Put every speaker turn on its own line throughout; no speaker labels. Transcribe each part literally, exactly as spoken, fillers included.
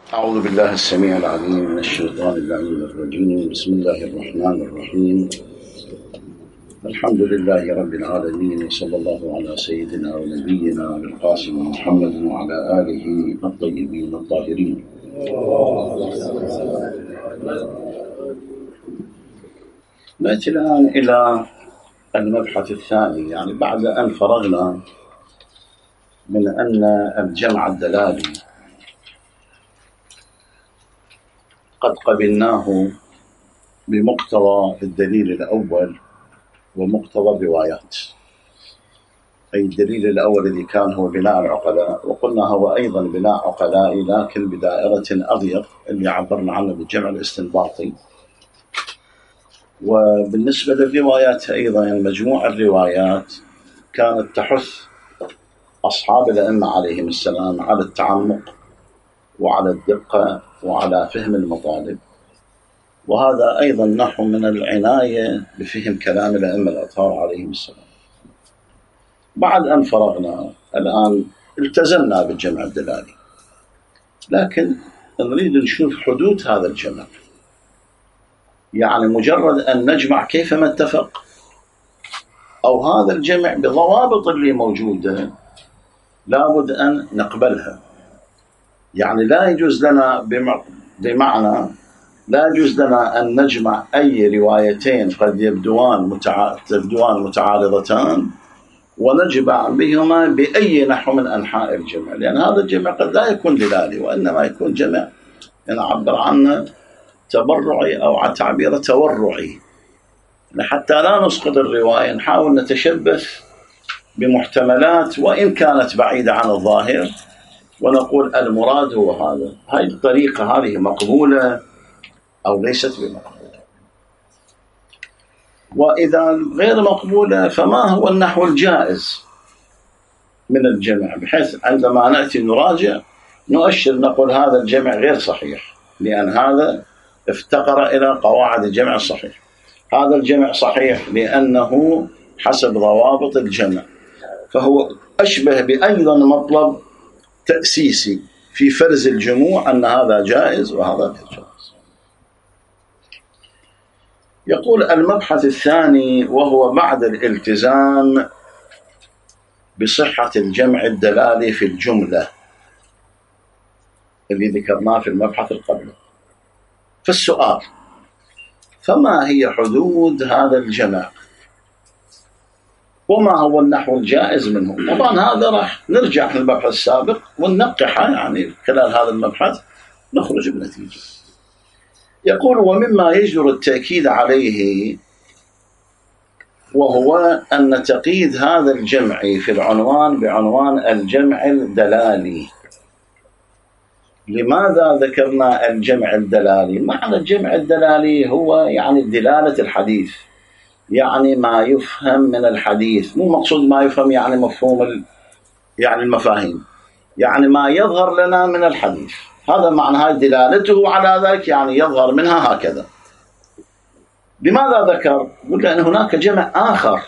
أعوذ بالله السميع العليم من الشيطان اللعين الرجيم. بسم الله الرحمن الرحيم. الحمد لله رب العالمين، وصلى الله على سيدنا ونبينا القاسم محمد وعلى آله الطيبين الطاهرين. نأتي الآن إلى المبحث الثاني، يعني بعد أن فرغنا من أن الجمع الدلالي قد قبلناه بمقتضى الدليل الأول ومقتضى الروايات، أي الدليل الأول الذي كان هو بناء العقلاء، وقلنا هو أيضا بناء عقلائي لكن بدائرة أضيق اللي عبرنا عنه بالجمع الاستنباطي. وبالنسبة للروايات أيضا مجموع الروايات كانت تحث أصحاب الأئمة عليهم السلام على التعمق وعلى الدقة وعلى فهم المطالب، وهذا أيضا نحو من العناية بفهم كلام الأئمة الأطهار عليهم السلام. بعد أن فرغنا الآن التزمنا بالجمع الدلالي، لكن نريد نشوف حدود هذا الجمع، يعني مجرد أن نجمع كيفما اتفق، أو هذا الجمع بضوابط اللي موجودة لابد أن نقبلها. يعني لا يجوز لنا بمعنى لا يجوز لنا أن نجمع أي روايتين قد يبدوان متع... تبدوان متعارضتان ونجمع بهما بأي نحو من أنحاء الجمع، لأن هذا الجمع قد لا يكون دلالي وإنما يكون جمع نعبر عنه تبرعي أو تعبير تورعي، حتى لا نسقط الرواية، نحاول نتشبث بمحتملات وإن كانت بعيدة عن الظاهر ونقول المراد هو هذا. هذه الطريقة هذه مقبولة أو ليست بمقبولة؟ وإذا غير مقبولة فما هو النحو الجائز من الجمع، بحيث عندما نأتي نراجع نؤشر نقول هذا الجمع غير صحيح لأن هذا افتقر إلى قواعد الجمع الصحيح، هذا الجمع صحيح لأنه حسب ضوابط الجمع، فهو أشبه بأيضا مطلب تأسيسي في فرز الجموع أن هذا جائز وهذا غير جائز. يقول المبحث الثاني وهو بعد الالتزام بصحة الجمع الدلالي في الجملة اللي ذكرناه في المبحث القبل، فالسؤال: فما هي حدود هذا الجمع وما هو النحو الجائز منه؟ طبعا هذا راح نرجع في المبحث السابق وننقحه، يعني خلال هذا المبحث نخرج بنتيجة. يقول: ومما يجدر التأكيد عليه وهو أن تقييد هذا الجمع في العنوان بعنوان الجمع الدلالي. لماذا ذكرنا الجمع الدلالي؟ معنى الجمع الدلالي هو يعني دلالة الحديث، يعني ما يفهم من الحديث، مو مقصود ما يفهم يعني مفهوم ال... يعني المفاهيم، يعني ما يظهر لنا من الحديث، هذا معنى هاي دلالته على ذلك، يعني يظهر منها هكذا. لماذا ذكر؟ يقول لأن هناك جمع آخر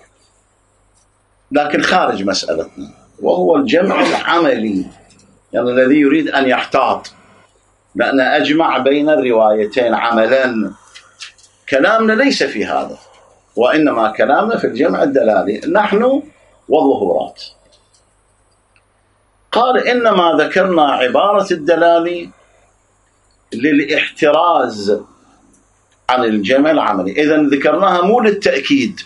لكن خارج مسألتنا، وهو الجمع العملي، يعني الذي يريد أن يحتاط، لأن أجمع بين الروايتين عملا. كلامنا ليس في هذا، وإنما كلامنا في الجمع الدلالي نحن وظهورات. قال: إنما ذكرنا عبارة الدلالي للاحتراز عن الجمع العملي، إذن ذكرناها مو للتأكيد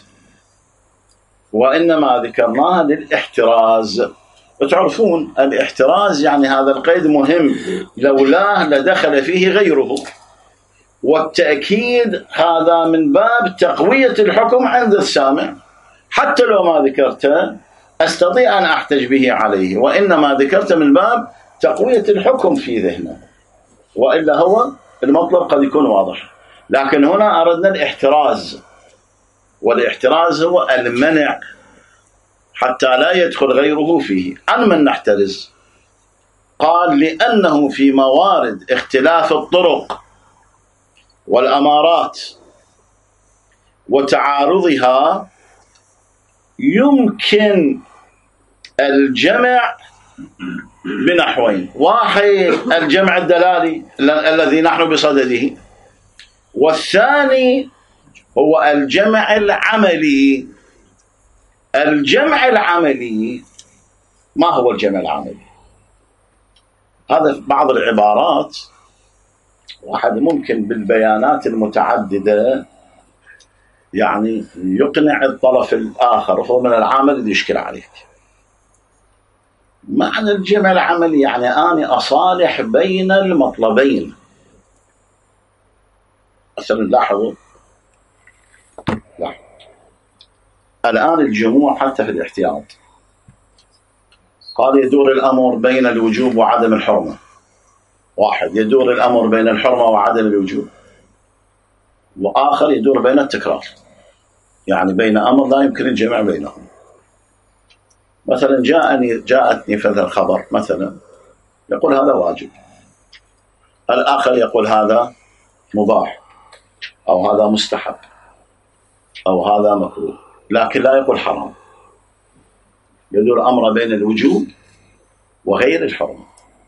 وإنما ذكرناها للاحتراز. وتعرفون الاحتراز يعني هذا القيد مهم، لولاه لدخل فيه غيره، والتأكيد هذا من باب تقوية الحكم عند السامع، حتى لو ما ذكرته أستطيع أن أحتج به عليه، وإنما ذكرته من باب تقوية الحكم في ذهنه، وإلا هو المطلب قد يكون واضح. لكن هنا أردنا الاحتراز، والاحتراز هو المنع حتى لا يدخل غيره فيه. عن من نحترز؟ قال: لأنه في موارد اختلاف الطرق والأمارات وتعارضها يمكن الجمع بنحوين: واحد الجمع الدلالي الذي نحن بصدده، والثاني هو الجمع العملي. الجمع العملي، ما هو الجمع العملي؟ هذا بعض العبارات واحد ممكن بالبيانات المتعددة يعني يقنع الطرف الآخر وهو من العامل يشكل عليك. معنى الجمع العملي يعني أنا أصالح بين المطلبين. مثلا لاحظوا لاحظوا الآن الجموع حتى في الاحتياط قال يدور الأمر بين الوجوب وعدم الحرمة. واحد يدور الأمر بين الحرمة وعدم الوجوب، وآخر يدور بين التكرار، يعني بين أمر لا يمكن الجمع بينهم. مثلا جاءني جاءتني مثلا خبر مثلا يقول هذا واجب، الآخر يقول هذا مباح أو هذا مستحب أو هذا مكروه، لكن لا يقول حرام. يدور أمر بين الوجوب وغير الحرمة.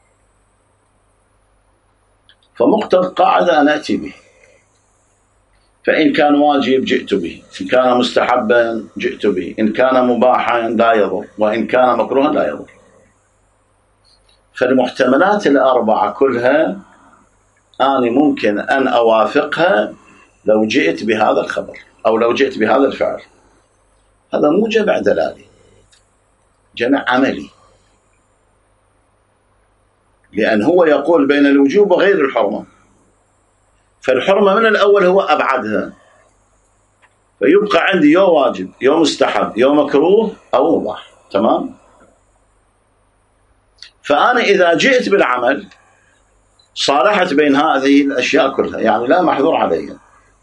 فمقتضى قاعدة أنا أتي به، فإن كان واجب جئت به، إن كان مستحبا جئت به، إن كان مباحا لا يضر، وإن كان مكروها لا يضر. فالمحتملات الأربعة كلها أنا ممكن أن أوافقها لو جئت بهذا الخبر أو لو جئت بهذا الفعل. هذا مو جمع دلالي، جمع عملي، لأن هو يقول بين الوجوب وغير الحرمة، فالحرمة من الأول هو أبعدها، فيبقى عندي يو واجب يو مستحب يو مكروه أو مباح. تمام؟ فأنا إذا جئت بالعمل صالحت بين هذه الأشياء كلها، يعني لا محظور عليها.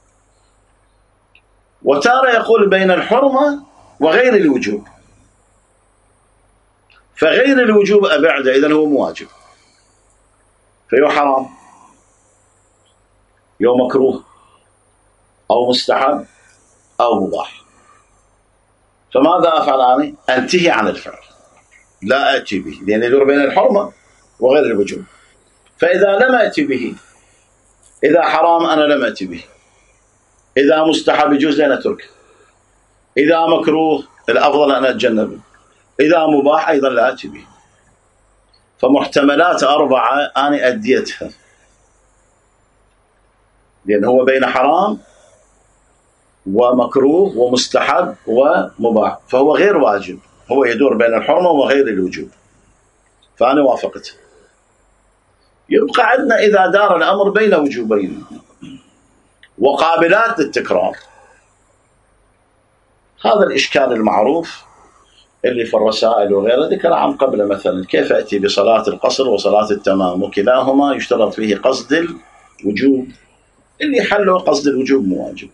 وتارة يقول بين الحرمة وغير الوجوب، فغير الوجوب أبعده، إذن هو مواجب، فيو حرام يو مكروه أو مستحب أو مباح. فماذا أفعل أنا؟ أنتهي عن الفعل، لا أتي به، لأن يدور بين الحرمة وغير الوجوب. فإذا لم أتي به، إذا حرام أنا لم أتي به، إذا مستحب يجوز لأن أتركه، إذا مكروه الأفضل أن أتجنبه، إذا مباح أيضا لا أتي به. فمحتملات أربعة أنا أديتها، لأن هو بين حرام ومكروه ومستحب ومباح، فهو غير واجب، هو يدور بين الحرمة وغير الوجوب، فأنا وافقته. يبقى عندنا إذا دار الأمر بين وجوبين وقابلات للتكرار، هذا الإشكال المعروف اللي في الرسائل وغيره ذكر عن قبل، مثلا كيف أتي بصلاة القصر وصلاة التمام وكلاهما يشترط فيه قصد الوجوب، اللي حله قصد الوجوب مواجب،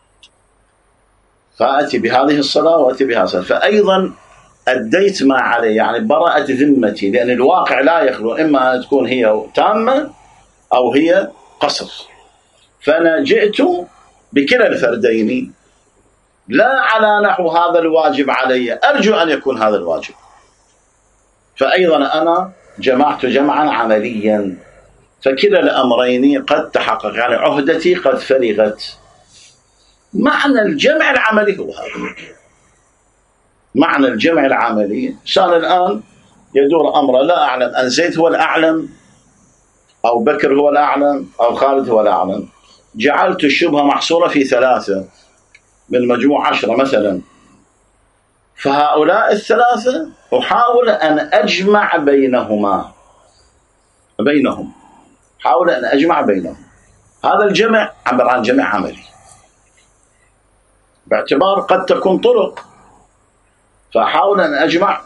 فأتي بهذه الصلاة وأتي بهذه الصلاة، فأيضا أديت ما عليه، يعني برأت ذمتي، لأن الواقع لا يخلو، إما أن تكون هي تامة أو هي قصر. فأنا جئت بكلا الفردين لا على نحو هذا الواجب علي، أرجو أن يكون هذا الواجب، فأيضا أنا جمعت جمعا عمليا، فكلا الأمرين قد تحقق، يعني عهدتي قد فرغت. معنى الجمع العملي هو هذا، معنى الجمع العملي. كان الآن يدور أمره، لا أعلم أن زيد هو الأعلم أو بكر هو الأعلم أو خالد هو الأعلم، جعلت الشبهة محصورة في ثلاثة من مجموع عشرة مثلا، فهؤلاء الثلاثة أحاول أن أجمع بينهما بينهم حاول أن أجمع بينهم. هذا الجمع عبر عن جمع عملي، باعتبار قد تكون طرق، فأحاول أن أجمع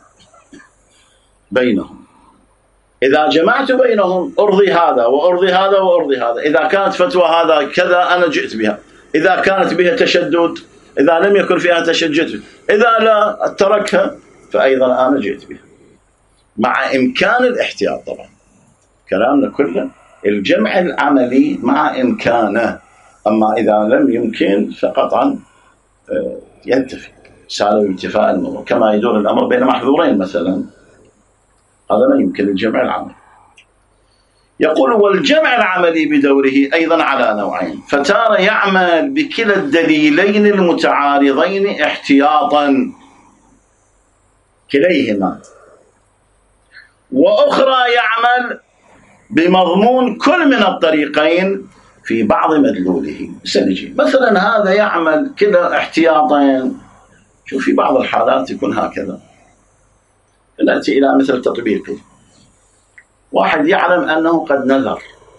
بينهم. إذا جمعت بينهم أرضي هذا وأرضي هذا وأرضي هذا. إذا كانت فتوى هذا كذا أنا جئت بها، إذا كانت بها تشدد، إذا لم يكن فيها تشدد، إذا لا تركها فأيضا أنا جئت بها، مع إمكان الاحتياط. طبعا كلامنا كله الجمع العملي مع إمكانه، أما إذا لم يمكن فقطعا ينتفي، سالوا انتفاء الموضوع، كما يدور الأمر بين محظورين مثلا، هذا لا يمكن الجمع العملي. يقول والجمع العملي بدوره أيضا على نوعين، فتارة يعمل بكلا الدليلين المتعارضين احتياطا كليهما، وأخرى يعمل بمضمون كل من الطريقين في بعض مدلوله. سنجي مثلا هذا يعمل كلا احتياطين، شوف في بعض الحالات يكون هكذا. نأتي إلى مثل تطبيقي، واحد يعلم أنه قد نذر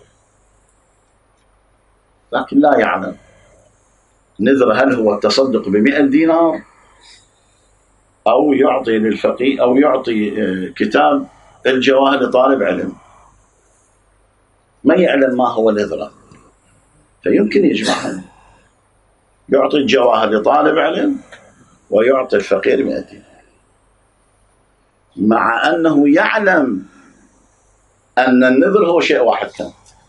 لكن لا يعلم نذر هل هو التصدق بمئة دينار أو يعطي للفقيه أو يعطي كتاب الجواهر لطالب علم، ما يعلم ما هو نذره، فيمكن يجمعهم، يعطي الجواهر لطالب علم ويعطي الفقير مئة دينار، مع أنه يعلم أن النذر هو شيء واحد كان.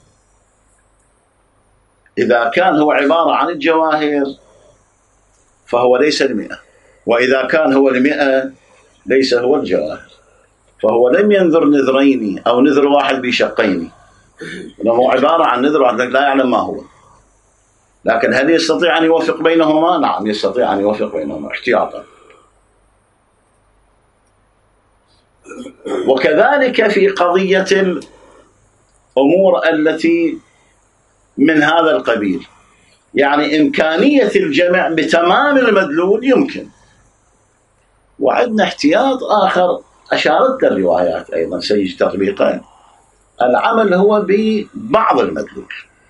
إذا كان هو عبارة عن الجواهر فهو ليس المئة، وإذا كان هو المئة ليس هو الجواهر، فهو لم ينذر نذرين أو نذر واحد بشقين، هو عبارة عن نذر واحد لا يعلم ما هو. لكن هل يستطيع أن يوفق بينهما؟ نعم يستطيع أن يوفق بينهما احتياطا. وكذلك في قضية الأمور التي من هذا القبيل، يعني إمكانية الجمع بتمام المدلول يمكن. وعندنا احتياط آخر أشارت الروايات أيضا سيجي تطبيقا، العمل هو ببعض المدلول.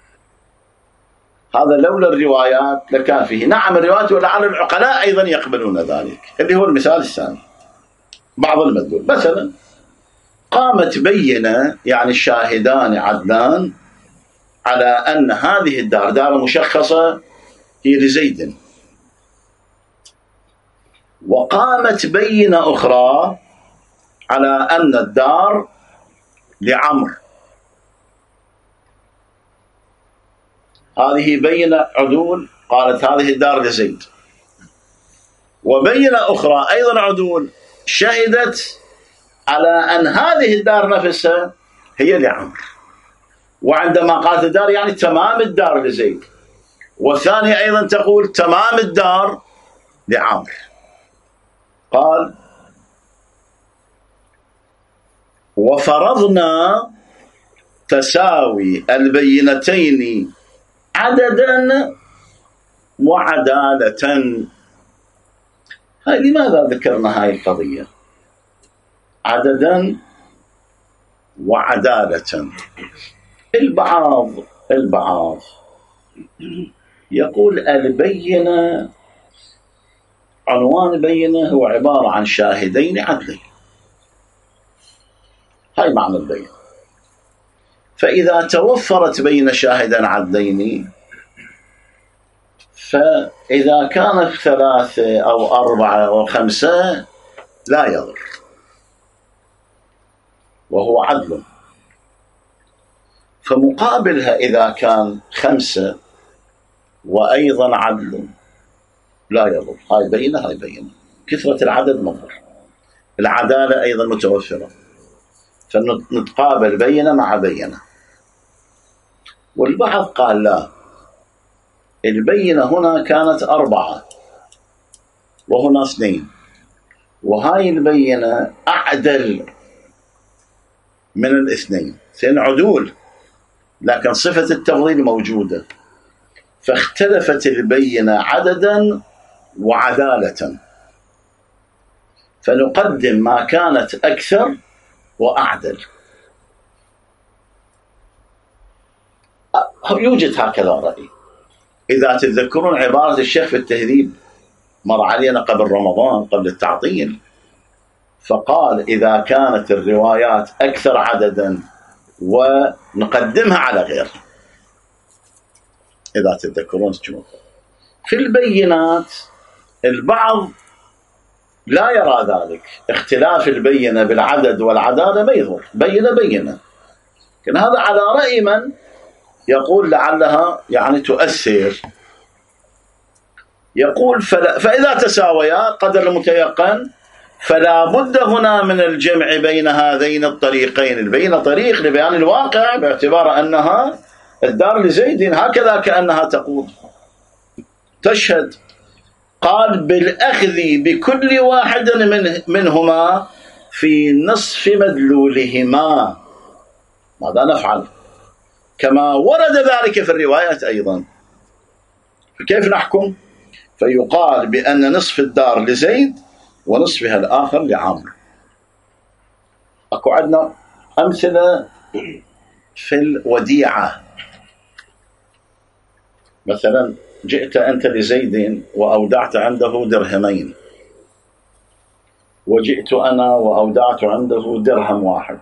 هذا لولا الروايات لكان فيه. نعم الروايات ولعل العقلاء أيضا يقبلون ذلك، اللي هو المثال الثاني بعض المدلول. مثلا قامت بينة، يعني الشاهدان عدلان على أن هذه الدار دار مشخصة هي لزيد، وقامت بينة أخرى على أن الدار لعمر. هذه بينة عدول قالت هذه الدار لزيد، وبينة أخرى أيضا عدول شهدت على أن هذه الدار نفسها هي لعمر. وعندما قالت الدار يعني تمام الدار لزيد، والثانية أيضا تقول تمام الدار لعمر. قال وفرضنا تساوي البينتين عددا وعدالة. هاي لماذا ذكرنا هاي القضية عددا وعدالة؟ البعض البعض يقول البينة، عنوان بينة هو عبارة عن شاهدين عدلين، هاي معنى البينة. فإذا توفرت بين شاهدين عدلين، فإذا كانت ثلاثة أو أربعة أو خمسة لا يضر وهو عدل. فمقابلها إذا كان خمسة وأيضا عدل لا يضر. هاي بينة هاي بينة، كثرة العدد مضر، العدالة أيضا متوفرة، فنتقابل بينة مع بينة. والبعض قال لا، البينة هنا كانت أربعة وهنا اثنين، وهاي البينة أعدل من الاثنين، اثنين عدول لكن صفة التفضيل موجودة، فاختلفت البينة عددا وعدالة، فنقدم ما كانت أكثر وأعدل. يوجد هكذا رأي. إذا تتذكرون عبارة الشيخ في التهذيب مر علينا قبل رمضان قبل التعطيل، فقال إذا كانت الروايات أكثر عددا ونقدمها على غير، إذا تتذكرون في البينات البعض لا يرى ذلك، اختلاف البينة بالعدد والعدالة ما يضر، بينة بينة. لكن هذا على رأي من يقول لعلها يعني تؤثر. يقول فإذا تساويا قدر المتيقن فلا بد هنا من الجمع بين هذين الطريقين. البينة طريق لبيان الواقع باعتبار أنها الدار لزيد، هكذا كأنها تقول تشهد. قال بالأخذ بكل واحد من منهما في نصف مدلولهما. ماذا نفعل؟ كما ورد ذلك في الروايات أيضا. فكيف نحكم؟ فيقال بأن نصف الدار لزيد ونصفها الآخر لعمرو. أكو عندنا أمثلة في الوديعة. مثلا جئت أنت لزيد وأودعت عنده درهمين، وجئت أنا وأودعت عنده درهم واحد،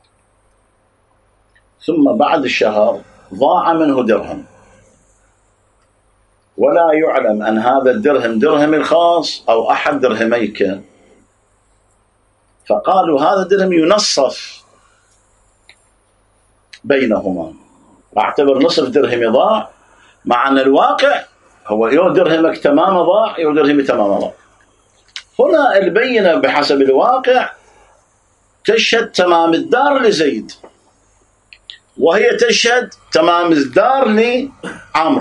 ثم بعد الشهر ضاع منه درهم ولا يعلم أن هذا الدرهم درهم الخاص أو أحد درهميك، فقالوا هذا الدرهم ينصف بينهما، اعتبر نصف درهم ضاع، مع أن الواقع هو يو درهمك تمام ضاع يو درهمي تمام ضاع. هنا البينة بحسب الواقع تشهد تمام الدار لزيد، وهي تشهد تمام الدار لعمرو،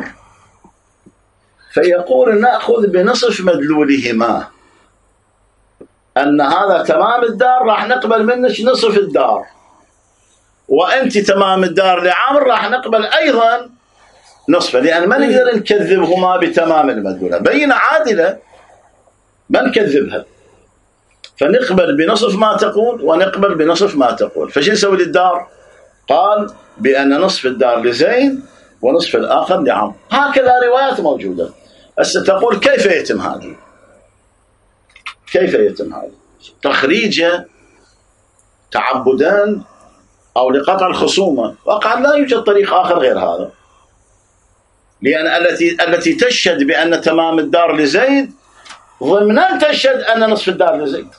فيقول نأخذ بنصف مدلولهما، أن هذا تمام الدار راح نقبل منك نصف الدار، وأنت تمام الدار لعمرو راح نقبل أيضا نصفه، لأن ما نقدر نكذبهما بتمام المدلولة. بينة عادلة ما نكذبها، فنقبل بنصف ما تقول ونقبل بنصف ما تقول. فشو نسوي للدار؟ قال بأن نصف الدار لزيد ونصف الآخر لعمرو. هكذا روايات موجودة. هسه تقول كيف يتم هذا؟ كيف يتم هذا؟ تخريجه تعبدان أو لقطع الخصومة؟ وقع لا يوجد طريق آخر غير هذا، لأن التي التي تشهد بأن تمام الدار لزيد ضمنا تشهد أن نصف الدار لزيد،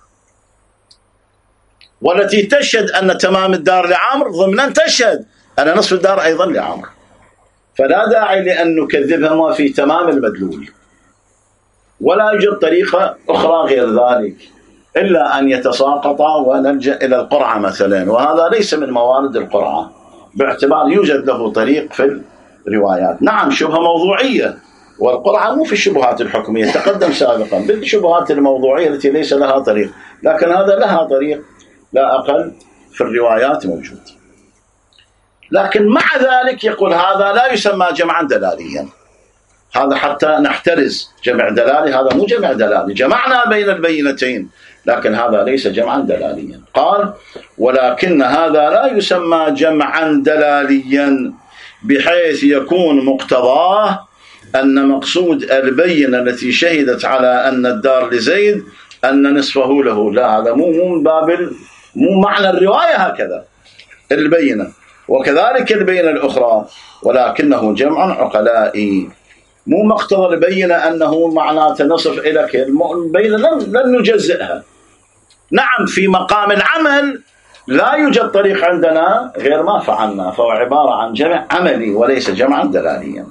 والتي تشهد أن تمام الدار لعمرو ضمنا تشهد أن نصف الدار أيضا لعمرو، فلا داعي لأن نكذبهما في تمام المدلول، ولا يوجد طريقة أخرى غير ذلك إلا أن يتساقطا ونلجأ إلى القرعة مثلا، وهذا ليس من موارد القرعة باعتبار يوجد له طريق في الروايات. نعم شبهة موضوعية، والقرعة مو في الشبهات الحكمية، تقدم سابقا بالشبهات الموضوعية التي ليس لها طريق، لكن هذا لها طريق لا أقل في الروايات موجود. لكن مع ذلك يقول هذا لا يسمى جمعا دلاليا، هذا حتى نحترز. جمع دلالي هذا مو جمع دلالي، جمعنا بين البينتين، لكن هذا ليس جمعا دلاليا. قال ولكن هذا لا يسمى جمعا دلاليا بحيث يكون مقتضاه أن مقصود البينة التي شهدت على أن الدار لزيد أن نصفه له. لا، هذا مو مو من باب مو معنى الرواية هكذا البينة، وكذلك البينة الأخرى، ولكنه جمع عقلائي، مو مقتضى البينة أنه معناته نصف إليك. البينة لن نجزئها. نعم في مقام العمل لا يوجد طريق عندنا غير ما فعلنا، فهو عبارة عن جمع عملي وليس جمعا دلاليا.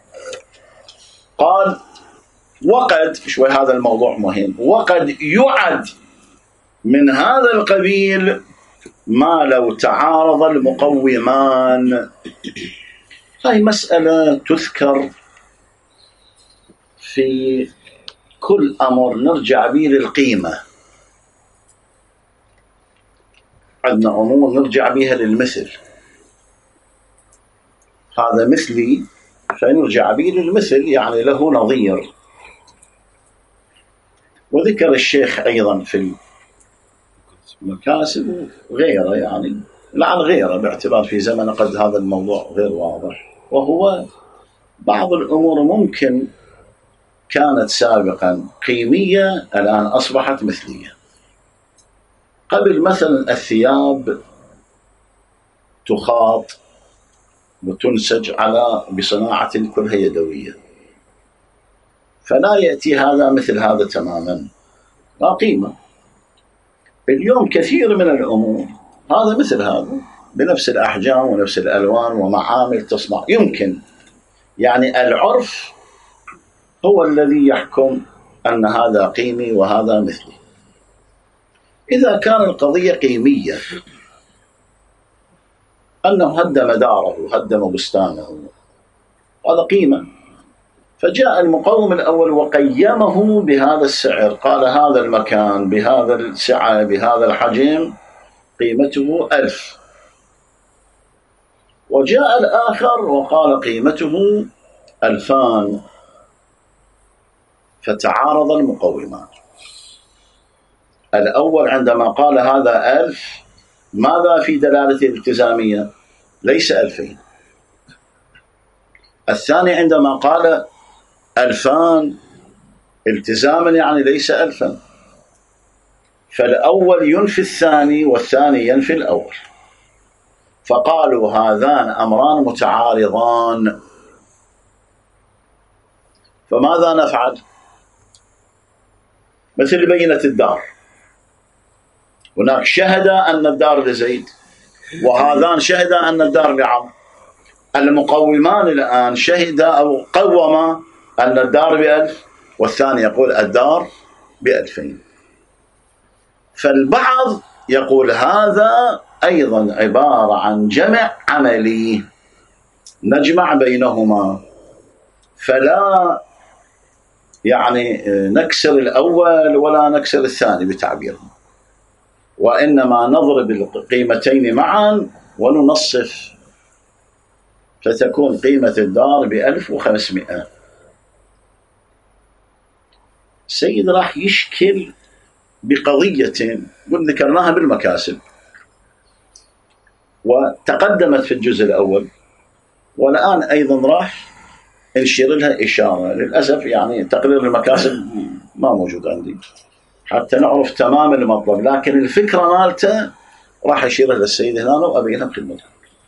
قال وقد، شوي هذا الموضوع مهم، وقد يعد من هذا القبيل ما لو تعارض المقومان. هاي مسألة تذكر في كل أمر نرجع به للقيمة. عندنا أمور نرجع بها للمثل، هذا مثلي فنرجع به للمثل، يعني له نظير. وذكر الشيخ أيضا في المكاسب وغيره، يعني لعل غيره باعتبار في زمن قد هذا الموضوع غير واضح، وهو بعض الأمور ممكن كانت سابقا قيمية الآن أصبحت مثلية. قبل مثلا الثياب تخاط وتنسج على بصناعة كلها يدوية، فلا يأتي هذا مثل هذا تماما، لا قيمة. اليوم كثير من الأمور هذا مثل هذا بنفس الأحجام ونفس الألوان ومعامل تصنع، يمكن يعني العرف هو الذي يحكم أن هذا قيمي وهذا مثلي. إذا كان القضية قيمية، أنه هدم داره، هدم بستانه، هذا قيمة، فجاء المقوم الأول وقيمه بهذا السعر، قال هذا المكان بهذا السعة بهذا الحجم قيمته ألف، وجاء الآخر وقال قيمته ألفان، فتعارض المقومان. الأول عندما قال هذا ألف، ماذا في دلالة الالتزامية؟ ليس ألفين. الثاني عندما قال ألفان التزاما يعني ليس ألفا، فالأول ينفي الثاني والثاني ينفي الأول، فقالوا هذان أمران متعارضان، فماذا نفعل؟ مثل بينة الدار، هناك شهد أن الدار لزيد، وهذان شهد أن الدار لعمرو، المقومان الآن شهد أو قوما أن الدار بألف، والثاني يقول الدار بألفين، فالبعض يقول هذا أيضا عبارة عن جمع عملي نجمع بينهما، فلا يعني نكسر الأول ولا نكسر الثاني بتعبيرهم، وإنما نضرب القيمتين معا وننصف، فتكون قيمة الدار بألف وخمسمائة. السيد راح يشكل بقضية قد ذكرناها بالمكاسب، وتقدمت في الجزء الأول، والآن أيضا راح نشير لها إشارة. للأسف يعني تقرير المكاسب ما موجود عندي حتى نعرف تمام المطلب، لكن الفكرة مالته راح يشير لها السيد هنا وأبينها بخدمته.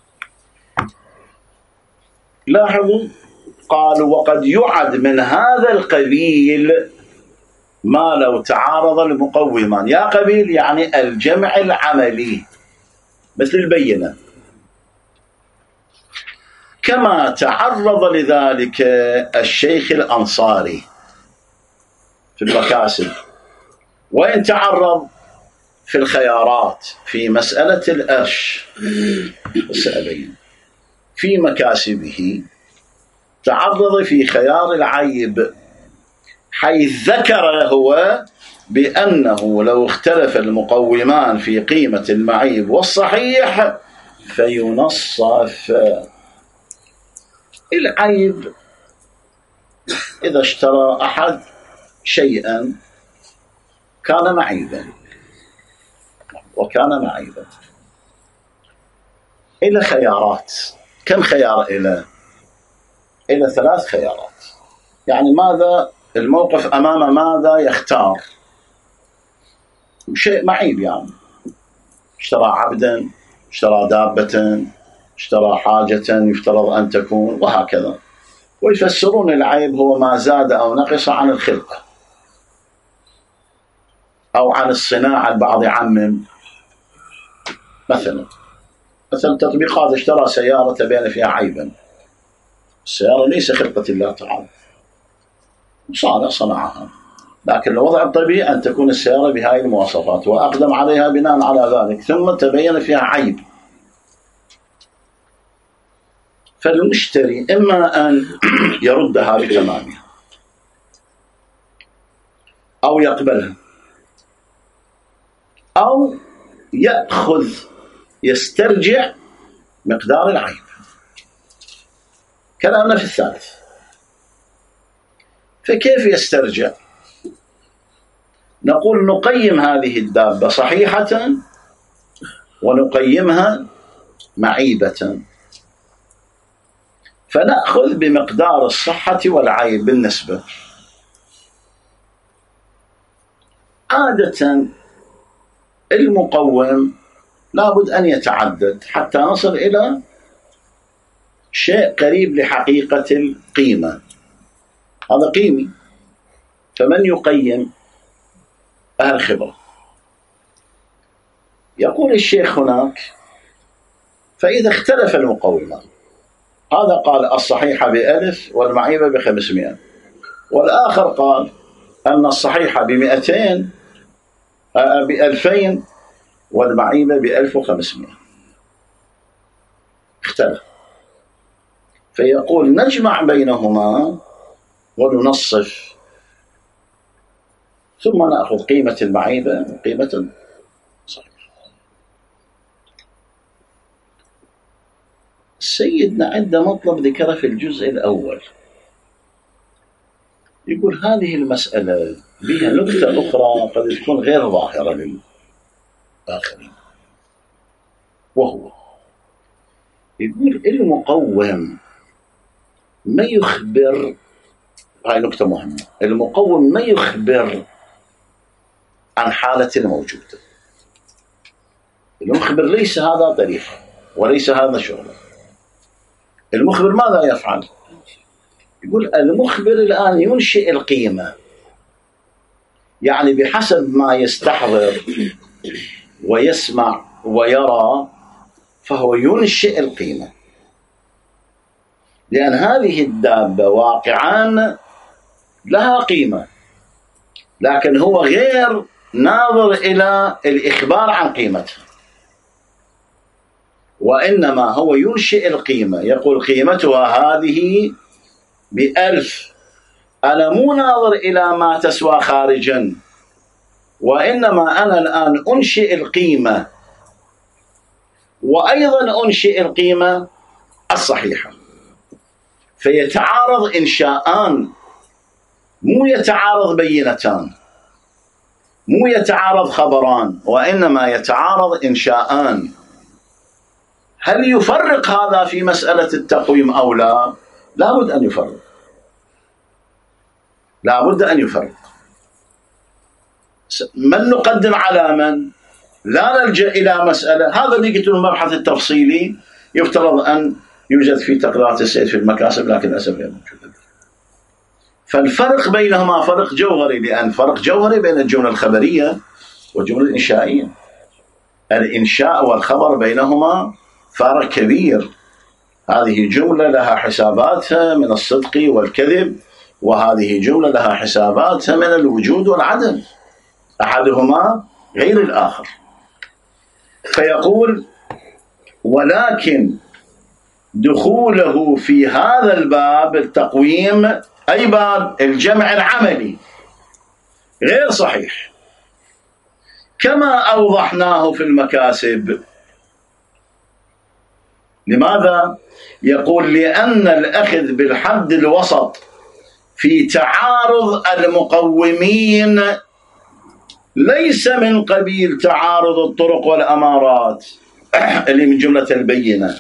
لاحظوا قالوا وقد يعد من هذا القبيل ما لو تعارض المقومان. يا قبيل يعني الجمع العملي مثل البينة، كما تعرض لذلك الشيخ الأنصاري في المكاسب، وإن تعرض في الخيارات في مسألة الأرش سأبين في مكاسبه، تعرض في خيار العيب، حيث ذكر هو بأنه لو اختلف المقومان في قيمة المعيب والصحيح فينصف. العيب إذا اشترى أحد شيئا كان معيبا وكان معيبا، إلى خيارات. كم خيار؟ إلى إلى ثلاث خيارات. يعني ماذا الموقف أمام ماذا يختار؟ شيء معيب، يعني اشترى عبدا، اشترى دابة، اشترى حاجة يفترض أن تكون، وهكذا. ويفسرون العيب هو ما زاد أو نقص عن الخلقة أو عن الصناعة. البعض يعمم، مثلا مثلا تطبيقات اشترى سيارة تبين فيها عيبا، السيارة ليس خلقة الله تعالى، صانع صنعها، لكن الوضع الطبيعي أن تكون السيارة بهذه المواصفات، وأقدم عليها بناء على ذلك، ثم تبين فيها عيب. فالمشتري إما أن يردها بتمامها أو يقبلها أو يأخذ يسترجع مقدار العيب. كلامنا في الثالث. فكيف يسترجع؟ نقول نقيم هذه الدابة صحيحة ونقيمها معيبة، فنأخذ بمقدار الصحة والعيب بالنسبة. عادة المقوم لابد أن يتعدد حتى نصل إلى شيء قريب لحقيقة القيمة، هذا قيمي. فمن يقيم؟ أهل خبرة. يقول الشيخ هناك فإذا اختلف المقومان، هذا قال الصحيحة بألف والمعيبة بخمسمائة، والآخر قال أن الصحيحة بمئتين، بألفين والمعيبة بألف وخمسمائة، اختلف. فيقول نجمع بينهما وننصف، ثم نأخذ قيمة المعيبة قيمة صحيحة. سيدنا عنده مطلب ذكره في الجزء الأول، يقول هذه المسألة بها نكتة أخرى قد تكون غير ظاهرة للآخرين، وهو يقول المقوم ما يخبر، هاي نكتة مهمة، المقوم ما يخبر عن حالة الموجودة. المخبر ليس هذا طريقه وليس هذا شغله. المخبر ماذا يفعل؟ يقول المخبر الآن ينشئ القيمة، يعني بحسب ما يستحضر ويسمع ويرى فهو ينشئ القيمة، لأن هذه الدابة واقعان لها قيمة، لكن هو غير ناظر إلى الإخبار عن قيمتها، وإنما هو ينشئ القيمة، يقول قيمتها هذه بألف، أنا مو ناظر إلى ما تسوى خارجا، وإنما أنا الآن أنشئ القيمة، وأيضا أنشئ القيمة الصحيحة. فيتعارض إنشاءان، مو يتعارض بينتان، مو يتعارض خبران، وإنما يتعارض إنشاءان. هل يفرق هذا في مسألة التقويم أو لا؟ لابد أن يفرق، لابد أن يفرق. من نقدم على من؟ لا نلجأ إلى مسألة، هذا اللي قلت له المبحث التفصيلي يفترض أن يوجد في تقريرات السيد في المكاسب، لكن للأسف غير موجود. فالفرق بينهما فرق جوهري، لأن فرق جوهري بين الجملة الخبرية والجملة الإنشائية. الإنشاء والخبر بينهما فرق كبير. هذه جملة لها حساباتها من الصدق والكذب، وهذه جملة لها حساباتها من الوجود والعدم، أحدهما غير الآخر. فيقول ولكن دخوله في هذا الباب التقويم، أي باب الجمع العملي، غير صحيح كما أوضحناه في المكاسب. لماذا؟ يقول لأن الأخذ بالحد الوسط في تعارض المقومين ليس من قبيل تعارض الطرق والأمارات اللي من جملة البينة،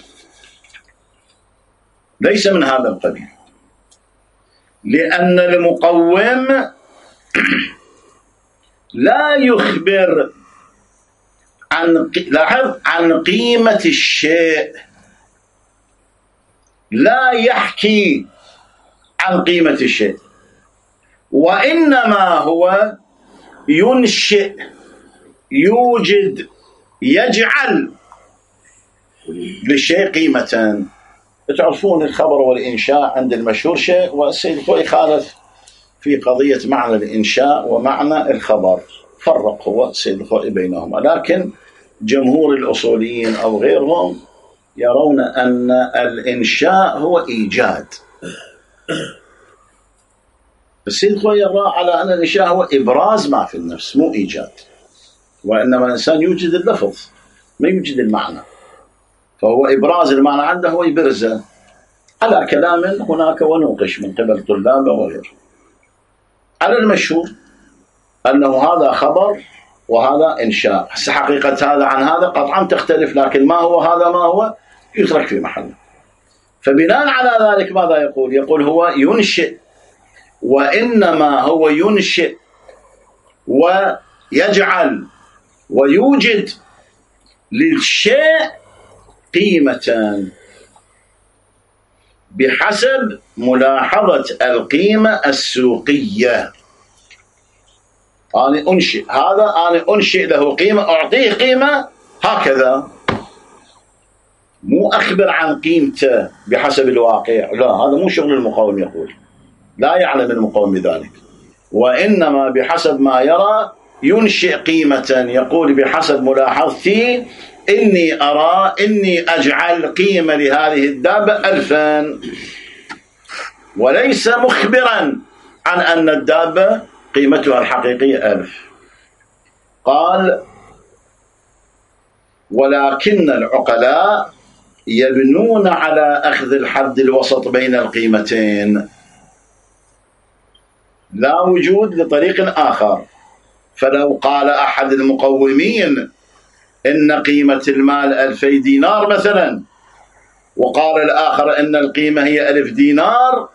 ليس من هذا القبيل، لأن المقوم لا يخبر عن لاحظ عن قيمة الشيء، لا يحكي عن قيمة الشيء، وإنما هو ينشئ، يوجد، يجعل للشيء قيمة. تعرفون الخبر والإنشاء عند المشهور شيء، والسيد الخوئي خالف في قضية معنى الإنشاء ومعنى الخبر، فرق هو السيد الخوئي بينهما. لكن جمهور الأصوليين أو غيرهم يرون أن الإنشاء هو إيجاد. السيد الخوئي يرى على أن الإنشاء هو إبراز ما في النفس، مو إيجاد، وإنما الإنسان يوجد اللفظ ما يوجد المعنى، فهو إبراز المعنى عنده، هو يبرزه على كلام هناك ونوقش من قبل طلابه وغيره. على المشهور أنه هذا خبر وهذا إنشاء. حقيقة هذا عن هذا قطعا تختلف، لكن ما هو هذا ما هو يترك في محله. فبناء على ذلك ماذا يقول؟ يقول هو ينشئ، وإنما هو ينشئ ويجعل ويوجد للشيء قيمة بحسب ملاحظة القيمة السوقية. أنا أنشئ هذا، أنا أنشئ له قيمة، أعطيه قيمة هكذا، مو أخبر عن قيمته بحسب الواقع، لا، هذا مو شغل المقاوم. يقول لا يعلم المقاوم بذلك، وإنما بحسب ما يرى ينشئ قيمة يقول بحسب ملاحظتي إني أرى إني أجعل قيمة لهذه الدابة ألفا، وليس مخبرا عن أن الدابة قيمتها الحقيقية ألف. قال: ولكن العقلاء يبنون على أخذ الحد الوسط بين القيمتين، لا وجود لطريق آخر. فلو قال أحد المقومين إن قيمة المال ألفي دينار مثلا، وقال الآخر إن القيمة هي ألف دينار،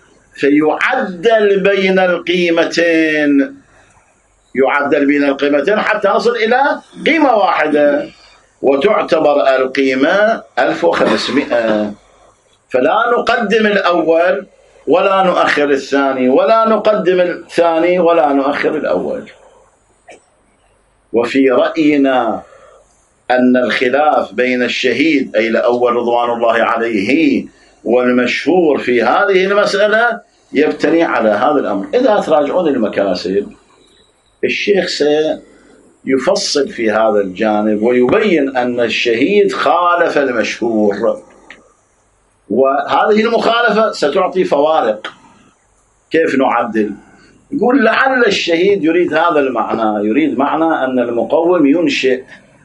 فيعدل بين القيمتين، يعدل بين القيمتين حتى نصل إلى قيمة واحدة، وتعتبر القيمة ألف وخمسمائة. فلا نقدم الأول ولا نؤخر الثاني، ولا نقدم الثاني ولا نؤخر الأول. وفي رأينا أن الخلاف بين الشهيد أي الأول رضوان الله عليه والمشهور في هذه المسألة يبتني على هذا الأمر. إذا تراجعون المكاسب، الشيخ سيفصل في هذا الجانب ويبين أن الشهيد خالف المشهور، وهذه المخالفة ستعطي فوارق. كيف نعدل؟ يقول: لعل الشهيد يريد هذا المعنى، يريد معنى أن المقوم ينشئ،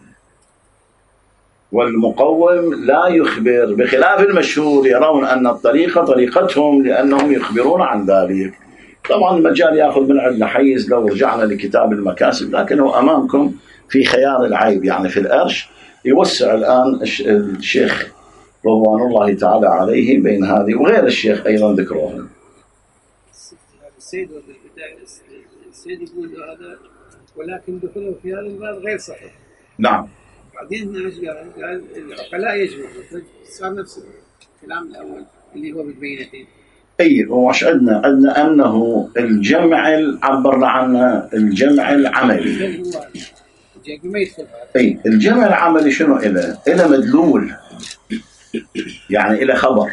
والمقوم لا يخبر، بخلاف المشهور يرون أن الطريقة طريقتهم لأنهم يخبرون عن ذلك. طبعا المجال يأخذ من عندنا حيز لو رجعنا لكتاب المكاسب، لكنه أمامكم في خيار العيب، يعني في الأرش يوسع الآن الشيخ رضوان الله تعالى عليه بين هذه وغير الشيخ أيضا ذكروها.
السيد السيد يقول هذا ولكن دخوله في هذا الباب غير صحيح.
نعم.
بعدين ايش قال؟ قال العقلاء يجمعون، صار نفس الكلام الاول اللي هو بالبينتين.
اي وش عندنا؟ عندنا انه الجمع عبرنا عنه الجمع العملي. اي الجمع العملي شنو إله؟ إله مدلول، يعني إله خبر،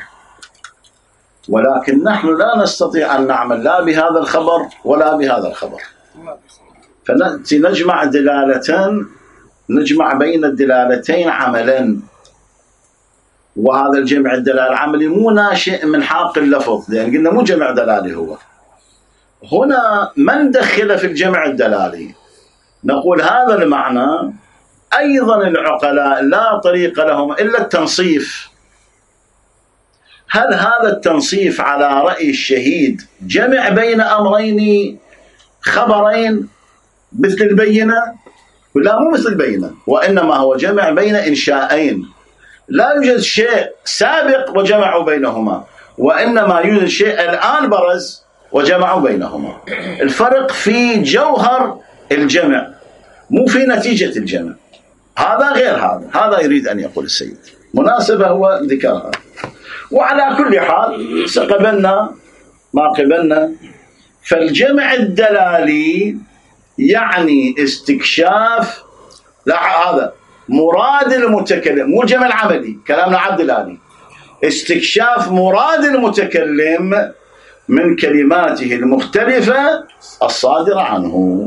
ولكن نحن لا نستطيع أن نعمل لا بهذا الخبر ولا بهذا الخبر، فنأتي نجمع دلالتين، نجمع بين الدلالتين عملا. وهذا الجمع الدلالة العملي مو ناشئ من حاق اللفظ، لأن قلنا مو جمع دلالي. هو هنا من دخل في الجمع الدلالي؟ نقول هذا المعنى أيضا العقلاء لا طريق لهم إلا التنصيف. هل هذا التنصيف على رأي الشهيد جمع بين أمرين خبرين مثل البينة؟ لا، مو مثل البينة، وإنما هو جمع بين إنشائين. لا يوجد شيء سابق وجمعوا بينهما، وإنما يوجد شيء الآن برز وجمعوا بينهما. الفرق في جوهر الجمع، مو في نتيجة الجمع. هذا غير هذا، هذا يريد أن يقول السيد. مناسبة هو ذكرها. وعلى كل حال سقبلنا ما قبلنا. فالجمع الدلالي يعني استكشاف، لا هذا مراد المتكلم، مو الجمع العملي، كلامنا عبد الدلالي، استكشاف مراد المتكلم من كلماته المختلفة الصادرة عنه.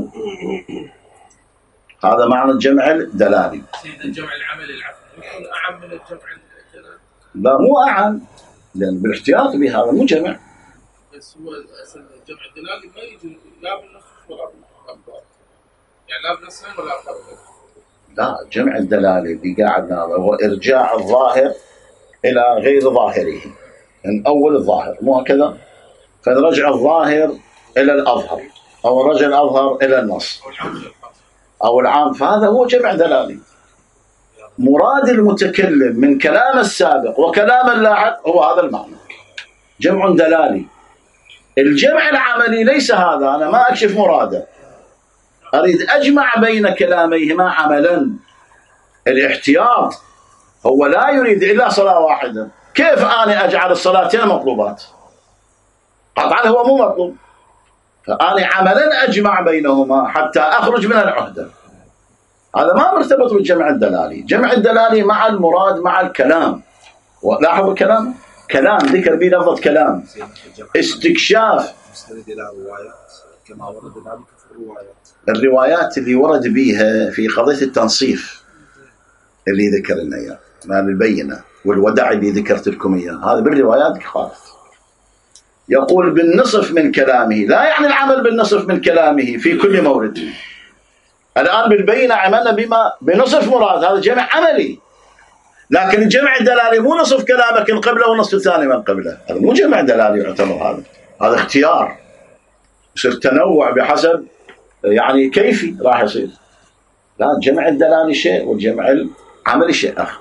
هذا معنى الجمع الدلالي.
سيد الجمع العملي العفوي يكون أعم من الجمع الدلالي؟
لا مو أعم، لأن بالاحتياط بهذا مو جمع.
بس هو الجمع الدلالي ما يجي لا بالنص ولا بالألفاظ، يعني لا بالنص ولا بالألفاظ.
لا، الجمع الدلالي اللي قاعدنا هو إرجاع الظاهر إلى غير ظاهره، من أول الظاهر، مو هكذا؟ فنرجع الظاهر إلى الأظهر، أو رجع الأظهر إلى النص أو العام، فهذا هو جمع دلالي. مراد المتكلم من كلام السابق وكلام اللاحق هو هذا المعنى، جمع دلالي. الجمع العملي ليس هذا، أنا ما أكشف مراده، أريد أجمع بين كلاميهما عملا. الاحتياط هو لا يريد إلا صلاة واحدة. كيف أنا أجعل الصلاتين مطلوبات؟ طبعا هو مو مطلوب، فأنا عملا أجمع بينهما حتى أخرج من العهدة. هذا ما مرتبط بالجمع الدلالي. جمع الدلالي مع المراد مع الكلام. ولاحظوا الكلام، كلام ذكر به لفظة كلام، استكشاف
مستند إلى روايات كما ورد ذلك
الروايات اللي ورد بيها في قضية التنصيف اللي ذكر لنا إياه مال البينة والودع اللي ذكرت لكم إياه، هذا بالروايات خالف. يقول بالنصف من كلامه، لا يعني العمل بالنصف من كلامه في كل مورد. الآن بالبينة عملنا بما بنصف مراد، هذا جمع عملي، لكن الجمع الدلالي مو نصف كلامك من قبله ونصف الثاني من قبله، هذا مو جمع دلالي يعتبر، هذا هذا اختيار، يصير تنوع بحسب يعني كيفي راح يصير. لا، الجمع الدلالي شيء والجمع العملي شيء آخر.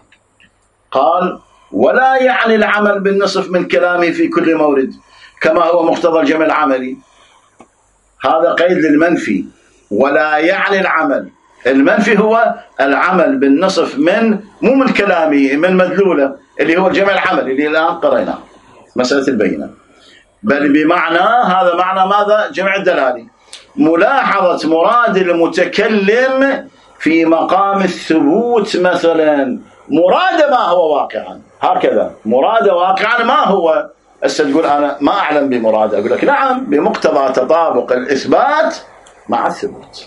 قال ولا يعني العمل بالنصف من كلامه في كل مورد كما هو مقتضى الجمع العملي، هذا قيد للمنفي. ولا يعني العمل، المنفي هو العمل بالنصف من مو من كلامه، من مدلوله اللي هو الجمع العملي اللي الآن قرأناه مسألة البينة، بل بمعنى هذا معنى ماذا؟ جمع الدلالي، ملاحظة مراد المتكلم في مقام الثبوت مثلا. مراد ما هو واقعا، هكذا مراد واقعا ما هو. هسه تقول أنا ما أعلم بمراد، أقول لك نعم بمقتضى تطابق الإثبات مع الثبوت.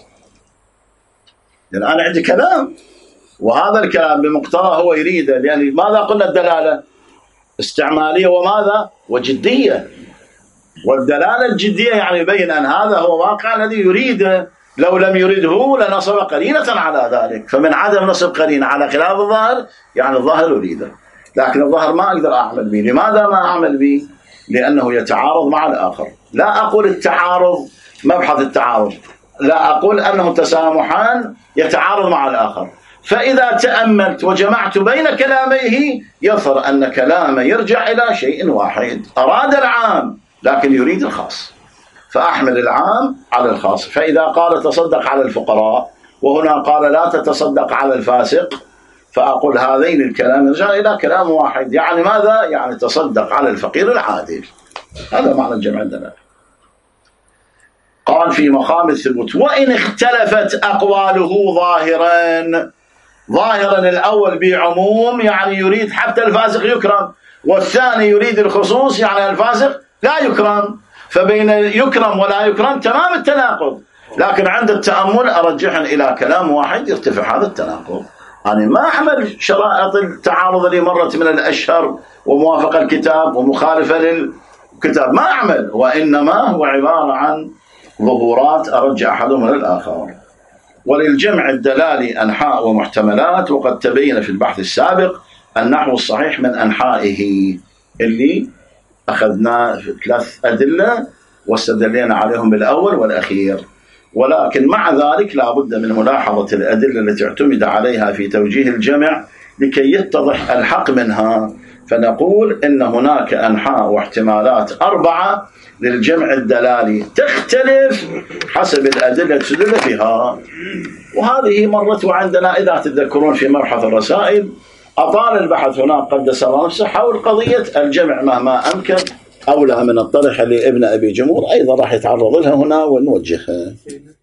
لأن أنا عندي كلام وهذا الكلام بمقتضى هو يريده، لأن ماذا قلنا الدلالة استعمالية وماذا وجدية، والدلالة الجدية يعني يبين أن هذا هو واقع الذي يريده، لو لم يرده لنصب قرينة على ذلك، فمن عدم نصب قرينة على خلاف الظاهر يعني الظاهر يريده، لكن الظاهر ما أقدر أعمل به. لماذا ما أعمل به؟ لأنه يتعارض مع الآخر. لا أقول التعارض مبحث التعارض، لا أقول أنه تسامحان يتعارض مع الآخر. فإذا تأملت وجمعت بين كلاميه يظهر أن كلامه يرجع إلى شيء واحد، أراد العام لكن يريد الخاص، فأحمل العام على الخاص. فإذا قال تصدق على الفقراء وهنا قال لا تتصدق على الفاسق، فأقول هذين الكلام يرجع إلى كلام واحد، يعني ماذا؟ يعني تصدق على الفقير العادل. هذا معنى الجمع الدلالي. قال في مقام الثبوت وإن اختلفت أقواله ظاهرا، ظاهرا الأول بعموم يعني يريد حتى الفاسق يكرم، والثاني يريد الخصوص يعني الفاسق لا يكرم، فبين يكرم ولا يكرم تمام التناقض. لكن عند التأمل أرجحن إلى كلام واحد يرتفع هذا التناقض. أنا ما أعمل شرائط التعارض اللي مرت من الأشهر وموافقة الكتاب ومخالفة للكتاب، ما أعمل، وإنما هو عبارة عن ظهورات أرجع أحدهم من الآخر. وللجمع الدلالي أنحاء ومحتملات، وقد تبين في البحث السابق النحو الصحيح من أنحائه اللي أخذنا في ثلاث أدلة واستدلينا عليهم بالأول والأخير. ولكن مع ذلك لا بد من ملاحظة الأدلة التي اعتمد عليها في توجيه الجمع لكي يتضح الحق منها. فنقول إن هناك أنحاء واحتمالات أربعة للجمع الدلالي تختلف حسب الأدلة تدل بها، وهذه مرت عندنا إذا تذكرون في مبحث الرسائل أطال البحث هناك قدس الله نفسه حول قضية الجمع مهما أمكن أولى من الطرح لابن أبي جمهور، أيضا راح يتعرض لها هنا ونوجهها.